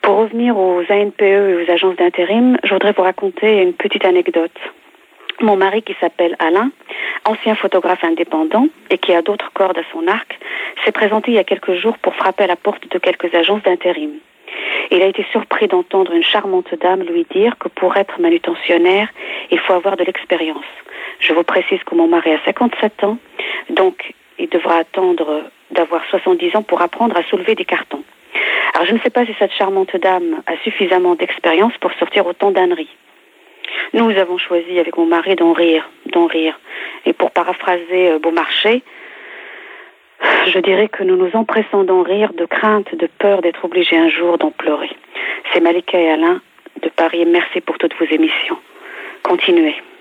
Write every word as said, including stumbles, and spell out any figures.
Pour revenir aux A N P E et aux agences d'intérim, je voudrais vous raconter une petite anecdote. Mon mari, qui s'appelle Alain, ancien photographe indépendant et qui a d'autres cordes à son arc, s'est présenté il y a quelques jours pour frapper à la porte de quelques agences d'intérim. Il a été surpris d'entendre une charmante dame lui dire que pour être manutentionnaire, il faut avoir de l'expérience. Je vous précise que mon mari a cinquante-sept ans, donc il devra attendre d'avoir soixante-dix ans pour apprendre à soulever des cartons. Alors je ne sais pas si cette charmante dame a suffisamment d'expérience pour sortir autant d'âneries. Nous avons choisi avec mon mari d'en rire, d'en rire. Et pour paraphraser euh, Beaumarchais, je dirais que nous nous empressons d'en rire de crainte, de peur d'être obligés un jour d'en pleurer. C'est Malika et Alain de Paris et merci pour toutes vos émissions. Continuez.